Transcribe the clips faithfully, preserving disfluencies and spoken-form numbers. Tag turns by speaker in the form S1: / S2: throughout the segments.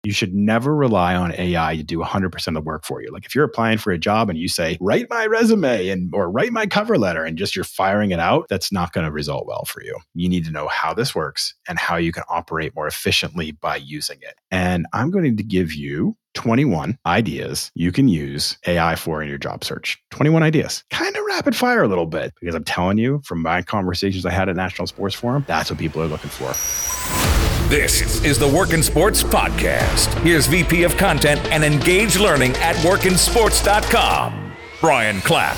S1: You should never rely on A I to do one hundred percent of the work for you. Like if you're applying for a job and you say, write my resume and or write my cover letter and just you're firing it out, that's not going to result well for you. You need to know how this works and how you can operate more efficiently by using it. And I'm going to give you twenty-one ideas you can use A I for in your job search. twenty-one ideas. Kind of rapid fire a little bit because I'm telling you from my conversations I had at National Sports Forum, that's what people are looking for.
S2: This is the Workin' Sports Podcast. Here's V P of Content and Engage Learning at workin sports dot com, Brian Clapp.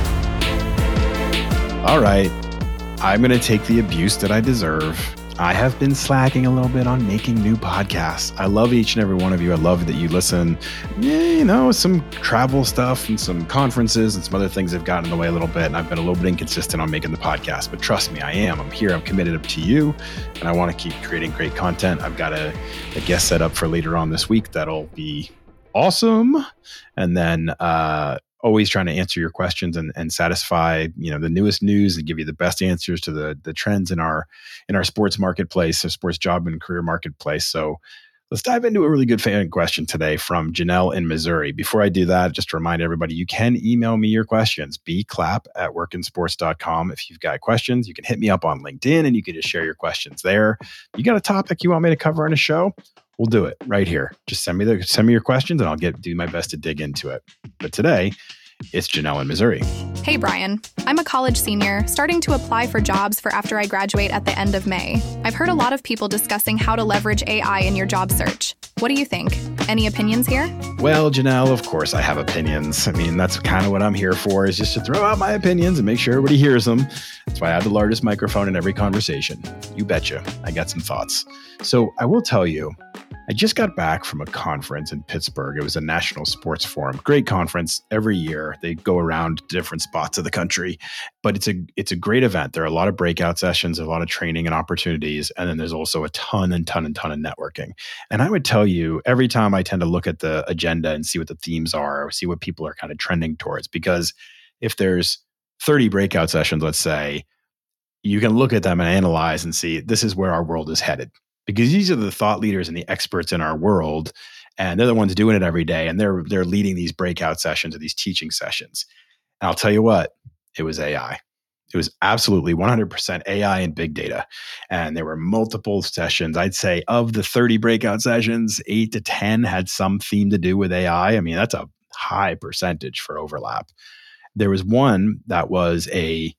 S1: All right. I'm going to take the abuse that I deserve. I have been slacking a little bit on making new podcasts. I love each and every one of you. I love that you listen. Yeah, you know, some travel stuff and some conferences and some other things have gotten in the way a little bit. And I've been a little bit inconsistent on making the podcast. But trust me, I am. I'm here. I'm committed to you. And I want to keep creating great content. I've got a, a guest set up for later on this week that'll be awesome. And then, uh, always trying to answer your questions and, and satisfy, you know, the newest news and give you the best answers to the the trends in our in our sports marketplace, our sports job and career marketplace. So let's dive into a really good fan question today from Janelle in Missouri. Before I do that, just to remind everybody, you can email me your questions, bclap at workin sports dot com. If you've got questions, you can hit me up on LinkedIn and you can just share your questions there. You got a topic you want me to cover on a show? We'll do it right here. Just send me the send me your questions and I'll get do my best to dig into it. But today, it's Janelle in Missouri.
S3: Hey, Brian. I'm a college senior starting to apply for jobs for after I graduate at the end of May. I've heard a lot of people discussing how to leverage A I in your job search. What do you think? Any opinions here?
S1: Well, Janelle, of course I have opinions. I mean, that's kind of what I'm here for, is just to throw out my opinions and make sure everybody hears them. That's why I have the largest microphone in every conversation. You betcha. I got some thoughts. So I will tell you, I just got back from a conference in Pittsburgh. It was a National Sports Forum. Great conference every year. They go around different spots of the country, but it's a it's a great event. There are a lot of breakout sessions, a lot of training and opportunities, and then there's also a ton and ton and ton of networking. And I would tell you, every time I tend to look at the agenda and see what the themes are, or see what people are kind of trending towards, because if there's thirty breakout sessions, let's say, you can look at them and analyze and see this is where our world is headed. Because these are the thought leaders and the experts in our world, and they're the ones doing it every day, and they're they're leading these breakout sessions or these teaching sessions. And I'll tell you what, it was A I. It was absolutely one hundred percent A I and big data. And there were multiple sessions. I'd say of the thirty breakout sessions, eight to ten had some theme to do with A I. I mean, that's a high percentage for overlap. There was one that was a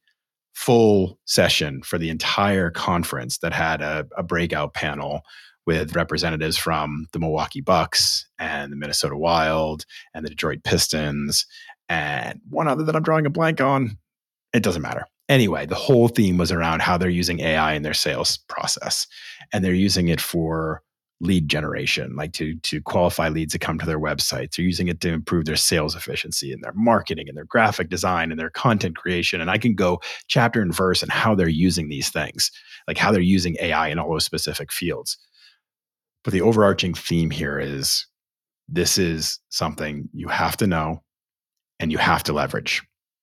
S1: full session for the entire conference that had a, a breakout panel with representatives from the Milwaukee Bucks and the Minnesota Wild and the Detroit Pistons and one other that I'm drawing a blank on. It doesn't matter. Anyway, the whole theme was around how they're using A I in their sales process, and they're using it for lead generation, like to, to qualify leads to come to their websites. They're using it to improve their sales efficiency and their marketing and their graphic design and their content creation. And I can go chapter and verse and how they're using these things, like how they're using A I in all those specific fields. But the overarching theme here is this is something you have to know and you have to leverage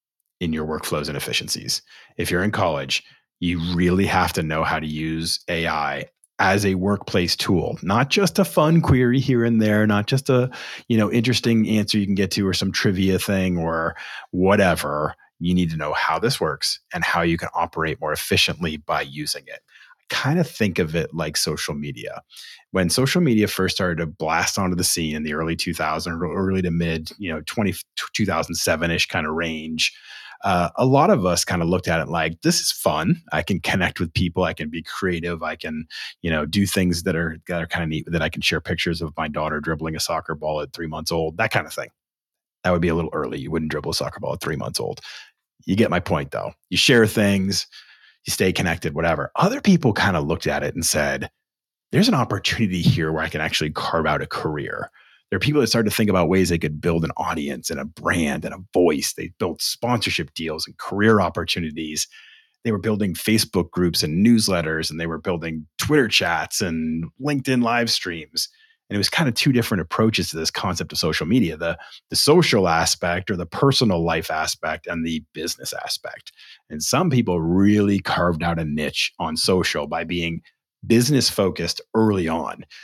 S1: in your workflows and efficiencies. If you're in college, you really have to know how to use A I as a workplace tool, not just a fun query here and there, not just a, you know, interesting answer you can get to or some trivia thing or whatever. You need to know how this works and how you can operate more efficiently by using it. I kind of think of it like social media. When social media first started to blast onto the scene in the early two thousands, early to mid, you know, twenty, two thousand seven-ish kind of range, Uh, a lot of us kind of looked at it like, this is fun. I can connect with people. I can be creative. I can, you know, do things that are, that are kind of neat, that I can share pictures of my daughter dribbling a soccer ball at three months old, that kind of thing. That would be a little early. You wouldn't dribble a soccer ball at three months old. You get my point though. You share things, you stay connected, whatever. Other people kind of looked at it and said, there's an opportunity here where I can actually carve out a career. There are people that started to think about ways they could build an audience and a brand and a voice. They built sponsorship deals and career opportunities. They were building Facebook groups and newsletters, and they were building Twitter chats and LinkedIn live streams. And it was kind of two different approaches to this concept of social media, the, the social aspect or the personal life aspect and the business aspect. And some people really carved out a niche on social by being business focused early on.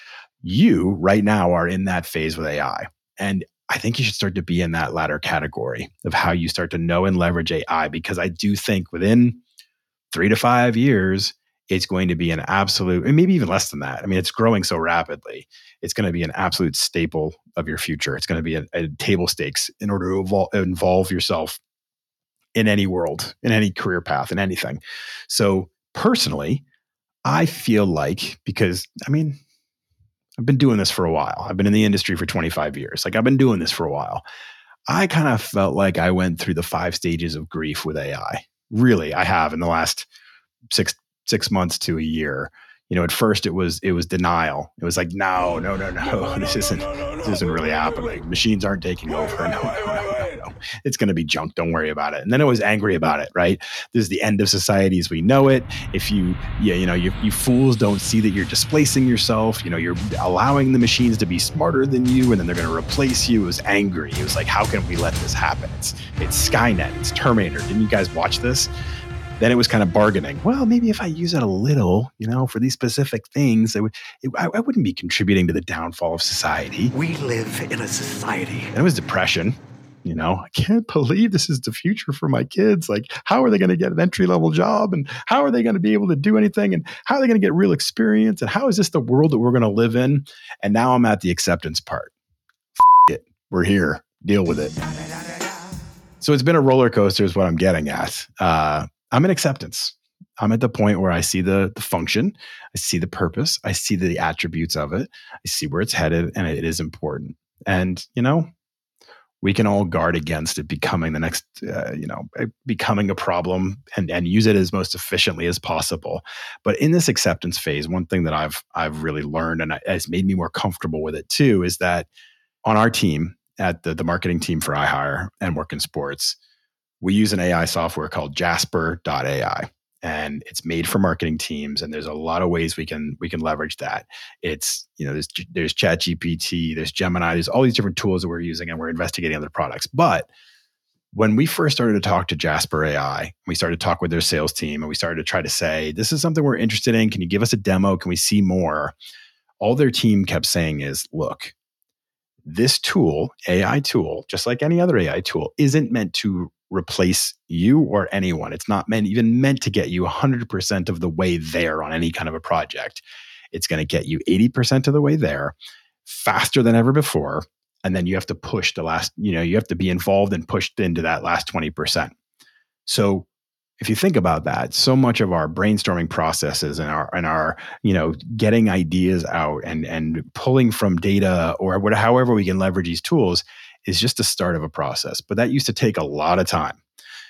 S1: You right now are in that phase with A I. And I think you should start to be in that latter category of how you start to know and leverage A I, because I do think within three to five years, it's going to be an absolute, and maybe even less than that. I mean, it's growing so rapidly. It's going to be an absolute staple of your future. It's going to be a, a table stakes in order to evol- involve yourself in any world, in any career path, in anything. So personally, I feel like, because I mean, I've been doing this for a while. I've been in the industry for twenty-five years. Like I've been doing this for a while. I kind of felt like I went through the five stages of grief with A I. Really, I have in the last six six months to a year. You know, at first it was it was denial. It was like, no, no, no, no, this isn't this isn't really happening. Machines aren't taking over. No, no, no, no, no. It's going to be junk. Don't worry about it. And then I was angry about it. Right? This is the end of society as we know it. If you, yeah, you know, you, you fools don't see that you're displacing yourself. You know, you're allowing the machines to be smarter than you, and then they're going to replace you. It was angry. It was like, how can we let this happen? It's it's Skynet. It's Terminator. Didn't you guys watch this? Then it was kind of bargaining. Well, maybe if I use it a little, you know, for these specific things, it would, it, I, I wouldn't be contributing to the downfall of society.
S4: We live in a society.
S1: And it was depression. You know, I can't believe this is the future for my kids. Like, how are they going to get an entry-level job? And how are they going to be able to do anything? And how are they going to get real experience? And how is this the world that we're going to live in? And now I'm at the acceptance part. F- it. We're here. Deal with it. So it's been a roller coaster is what I'm getting at. Uh, I'm in acceptance. I'm at the point where I see the, the function, I see the purpose, I see the attributes of it, I see where it's headed, and it is important. And, you know, we can all guard against it becoming the next, uh, you know, becoming a problem and, and use it as most efficiently as possible. But in this acceptance phase, one thing that I've I've really learned, and has made me more comfortable with it too, is that on our team, at the, the marketing team for iHire and Work in Sports, we use an A I software called Jasper dot A I, and it's made for marketing teams. And there's a lot of ways we can we can leverage that. It's, you know, there's there's ChatGPT, there's Gemini, there's all these different tools that we're using, and we're investigating other products. But when we first started to talk to Jasper A I, we started to talk with their sales team, and we started to try to say, this is something we're interested in. Can you give us a demo? Can we see more? All their team kept saying is, look, this tool, A I tool, just like any other A I tool, isn't meant to replace you or anyone. It's not meant even meant to get you one hundred percent of the way there on any kind of a project. It's going to get you eighty percent of the way there faster than ever before. And then you have to push the last, you know, you have to be involved and pushed into that last twenty percent. So if you think about that, so much of our brainstorming processes and our and our, you know, getting ideas out and and pulling from data or whatever, however we can leverage these tools is just the start of a process. But that used to take a lot of time.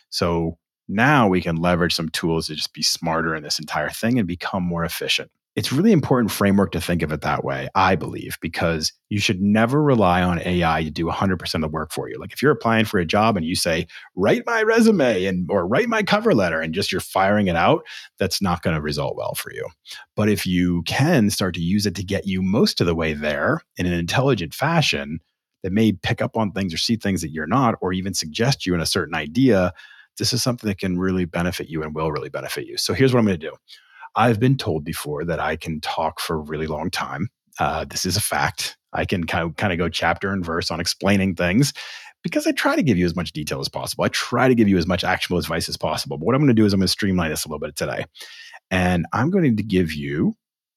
S1: So now we can leverage some tools to just be smarter in this entire thing and become more efficient. It's really important framework to think of it that way, I believe, because you should never rely on A I to do one hundred percent of the work for you. Like if you're applying for a job and you say, write my resume and or write my cover letter and just you're firing it out, that's not going to result well for you. But if you can start to use it to get you most of the way there in an intelligent fashion that may pick up on things or see things that you're not, or even suggest you in a certain idea, this is something that can really benefit you and will really benefit you. So here's what I'm going to do. I've been told before that I can talk for a really long time. Uh, this is a fact. I can kind of, kind of go chapter and verse on explaining things because I try to give you as much detail as possible. I try to give you as much actionable advice as possible. But what I'm going to do is I'm going to streamline this a little bit today. And I'm going to give you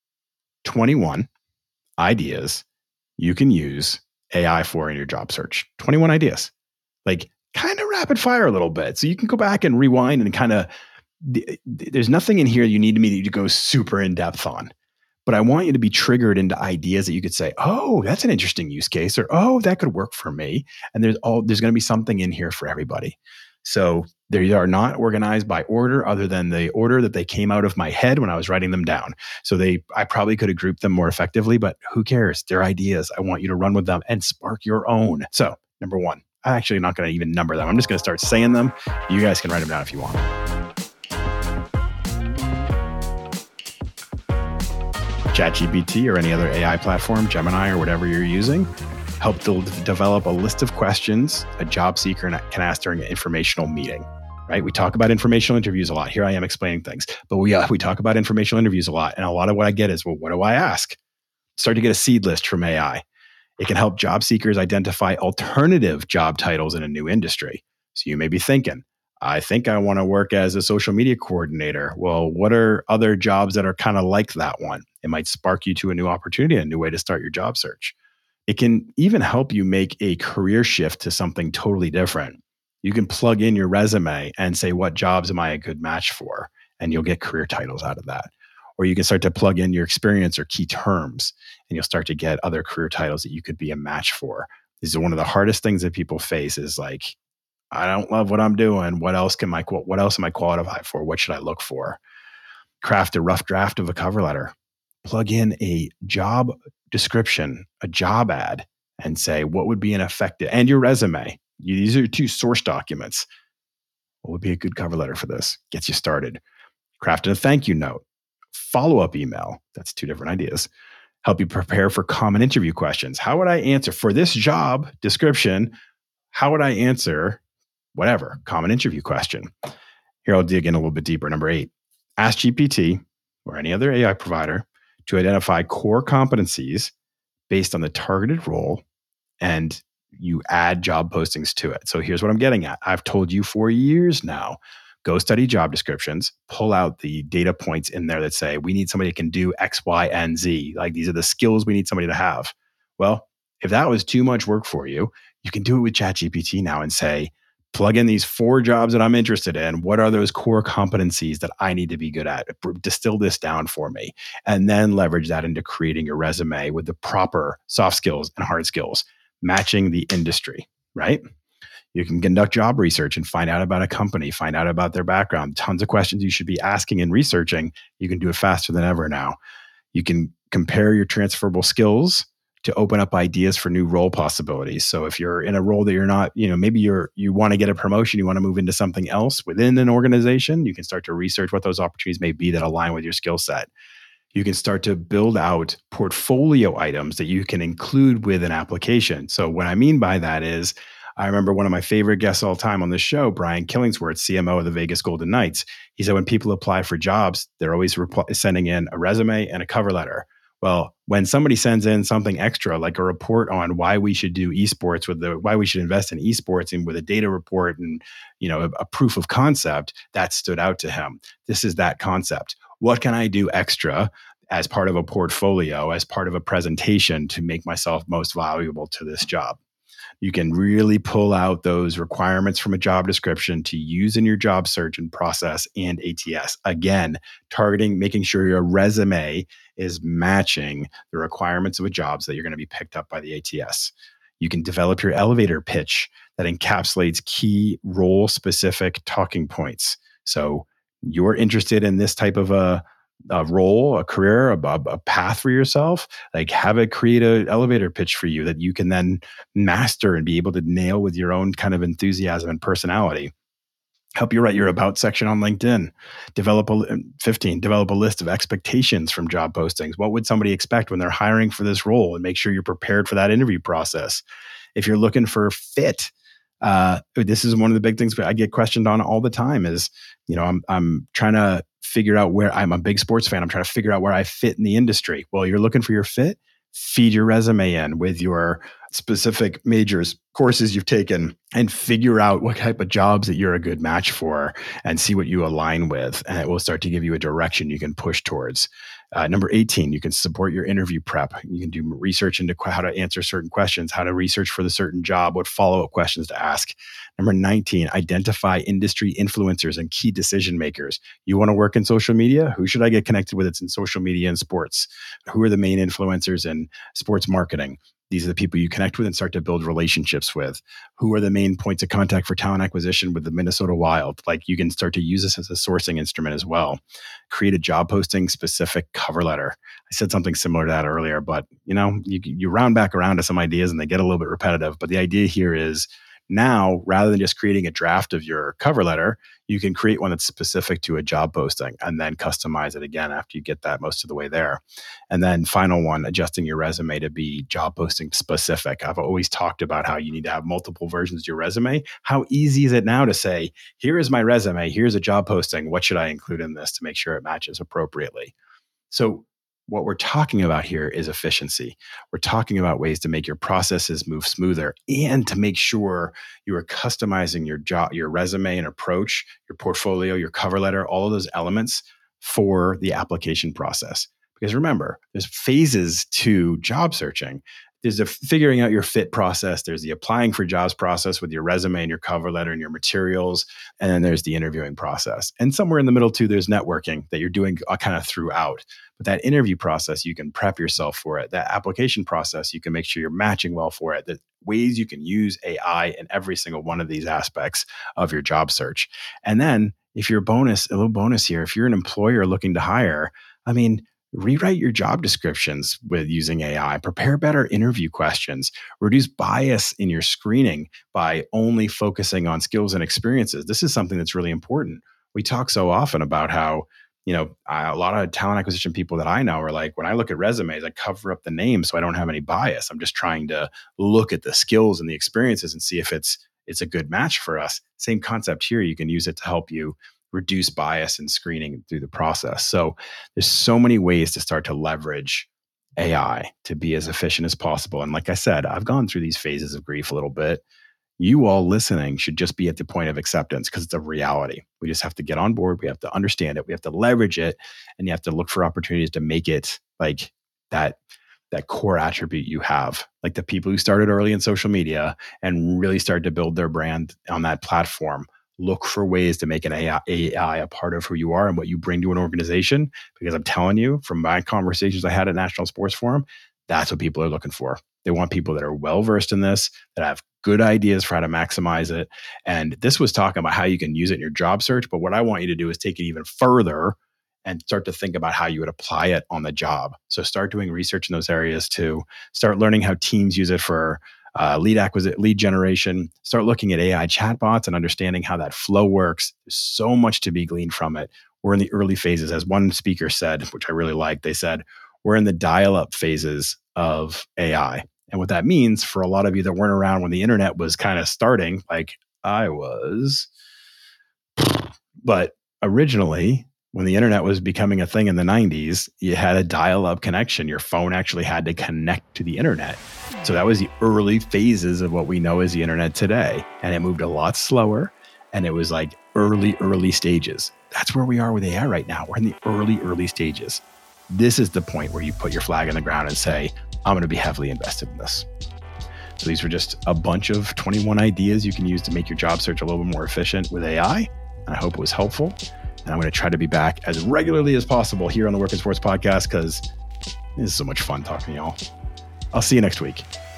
S1: twenty-one ideas you can use A I for in your job search. twenty-one ideas. Like kind of rapid fire a little bit. So you can go back and rewind and kind of, there's nothing in here you need me to go super in depth on, but I want you to be triggered into ideas that you could say, oh, that's an interesting use case, or, oh, that could work for me. And there's all, there's going to be something in here for everybody. So they are not organized by order other than the order that they came out of my head when I was writing them down. So they, I probably could have grouped them more effectively, but who cares? They're ideas. I want you to run with them and spark your own. So number one, I'm actually not going to even number them. I'm just going to start saying them. You guys can write them down if you want. ChatGPT or any other A I platform, Gemini or whatever you're using, help to develop a list of questions a job seeker can ask during an informational meeting, right? We talk about informational interviews a lot. Here I am explaining things, but we uh, we talk about informational interviews a lot. And a lot of what I get is, well, what do I ask? Start to get a seed list from A I. It can help job seekers identify alternative job titles in a new industry. So you may be thinking, I think I want to work as a social media coordinator. Well, what are other jobs that are kind of like that one? It might spark you to a new opportunity, a new way to start your job search. It can even help you make a career shift to something totally different. You can plug in your resume and say, what jobs am I a good match for? And you'll get career titles out of that. Or you can start to plug in your experience or key terms, and you'll start to get other career titles that you could be a match for. This is one of the hardest things that people face is like, I don't love what I'm doing. What else can my, what else am I qualified for? What should I look for? Craft a rough draft of a cover letter. Plug in a job description, a job ad, and say, what would be an effective, and your resume. You, these are two source documents. What would be a good cover letter for this? Gets you started. Craft a thank you note. Follow-up email. That's two different ideas. Help you prepare for common interview questions. How would I answer for this job description? How would I answer whatever common interview question? Here, I'll dig in a little bit deeper. Number eight, ask G P T or any other A I provider to identify core competencies based on the targeted role, and you add job postings to it. So here's what I'm getting at. I've told you for years now, go study job descriptions, pull out the data points in there that say, we need somebody who can do X, Y, and Z. Like these are the skills we need somebody to have. Well, if that was too much work for you, you can do it with ChatGPT now and say, plug in these four jobs that I'm interested in. What are those core competencies that I need to be good at? Distill this down for me, and then leverage that into creating your resume with the proper soft skills and hard skills, matching the industry, right? You can conduct job research and find out about a company, find out about their background, tons of questions you should be asking and researching. You can do it faster than ever now. You can compare your transferable skills to open up ideas for new role possibilities. So if you're in a role that you're not, you know, maybe you're, you want to get a promotion, you want to move into something else within an organization, you can start to research what those opportunities may be that align with your skill set. You can start to build out portfolio items that you can include with an application. So what I mean by that is, I remember one of my favorite guests all time on this show, Brian Killingsworth, C M O of the Vegas Golden Knights. He said when people apply for jobs, they're always repl- sending in a resume and a cover letter. Well, when somebody sends in something extra, like a report on why we should do esports, with the why we should invest in esports, and with a data report and you know a, a proof of concept, that stood out to him. This is that concept. What can I do extra as part of a portfolio, as part of a presentation to make myself most valuable to this job? You can really pull out those requirements from a job description to use in your job search and process and A T S. Again, targeting, making sure your resume is matching the requirements of a job so that you're going to be picked up by the A T S. You can develop your elevator pitch that encapsulates key role-specific talking points. So you're interested in this type of a a role, a career, a, a path for yourself, like have it create an elevator pitch for you that you can then master and be able to nail with your own kind of enthusiasm and personality. Help you write your about section on LinkedIn. Develop a fifteen, develop a list of expectations from job postings. What would somebody expect when they're hiring for this role, and make sure you're prepared for that interview process. If you're looking for fit, uh, this is one of the big things I get questioned on all the time is, you know, I'm, I'm trying to figure out where I'm a big sports fan. I'm trying to figure out where I fit in the industry. Well, you're looking for your fit, feed your resume in with your specific majors, courses you've taken, and figure out what type of jobs that you're a good match for and see what you align with. And it will start to give you a direction you can push towards. Uh, number eighteen, you can support your interview prep. You can do research into qu- how to answer certain questions, how to research for the certain job, what follow-up questions to ask. Number nineteen, identify industry influencers and key decision makers. You want to work in social media? Who should I get connected with? It's in social media and sports. Who are the main influencers in sports marketing? These are the people you connect with and start to build relationships with. Who are the main points of contact for talent acquisition with the Minnesota Wild? Like you can start to use this as a sourcing instrument as well. Create a job posting specific cover letter. I said something similar to that earlier, but you know, you, you round back around to some ideas and they get a little bit repetitive. But the idea here is now, rather than just creating a draft of your cover letter, you can create one that's specific to a job posting and then customize it again after you get that most of the way there. And then final one, adjusting your resume to be job posting specific. I've always talked about how you need to have multiple versions of your resume. How easy is it now to say, here is my resume, here's a job posting. What should I include in this to make sure it matches appropriately? So what we're talking about here is efficiency. We're talking about ways to make your processes move smoother and to make sure you are customizing your job, your resume and approach, your portfolio, your cover letter, all of those elements for the application process. Because remember, there's phases to job searching. There's a figuring out your fit process. There's the applying for jobs process with your resume and your cover letter and your materials. And then there's the interviewing process. And somewhere in the middle too, there's networking that you're doing kind of throughout. But that interview process, you can prep yourself for it. That application process, you can make sure you're matching well for it. The ways you can use A I in every single one of these aspects of your job search. And then if you're a bonus, a little bonus here, if you're an employer looking to hire, I mean, rewrite your job descriptions with using A I, prepare better interview questions, reduce bias in your screening by only focusing on skills and experiences. This is something that's really important. We talk so often about how, you know, a lot of talent acquisition people that I know are like, when I look at resumes, I cover up the name so I don't have any bias. I'm just trying to look at the skills and the experiences and see if it's it's a good match for us. Same concept here. You can use it to help you reduce bias and screening through the process. So there's so many ways to start to leverage A I to be as efficient as possible. And like I said, I've gone through these phases of grief a little bit. You all listening should just be at the point of acceptance because it's a reality. We just have to get on board. We have to understand it. We have to leverage it. And you have to look for opportunities to make it like that, that core attribute you have. Like the people who started early in social media and really started to build their brand on that platform. Look for ways to make an A I, A I a part of who you are and what you bring to an organization. Because I'm telling you, from my conversations I had at National Sports Forum, that's what people are looking for. They want people that are well-versed in this, that have good ideas for how to maximize it. And this was talking about how you can use it in your job search. But what I want you to do is take it even further and start to think about how you would apply it on the job. So start doing research in those areas too. Start learning how teams use it for Uh, lead acquisition, lead generation, start looking at A I chatbots and understanding how that flow works. There's so much to be gleaned from it. We're in the early phases. As one speaker said, which I really liked, they said, we're in the dial-up phases of A I. And what that means for a lot of you that weren't around when the internet was kind of starting, like I was, but originally, when the internet was becoming a thing in the nineties, you had a dial-up connection. Your phone actually had to connect to the internet. So that was the early phases of what we know as the internet today. And it moved a lot slower. And it was like early, early stages. That's where we are with A I right now. We're in the early, early stages. This is the point where you put your flag in the ground and say, I'm going to be heavily invested in this. So these were just a bunch of twenty-one ideas you can use to make your job search a little bit more efficient with A I. And I hope it was helpful. And I'm going to try to be back as regularly as possible here on the Work in Sports podcast because this is so much fun talking to y'all. I'll see you next week.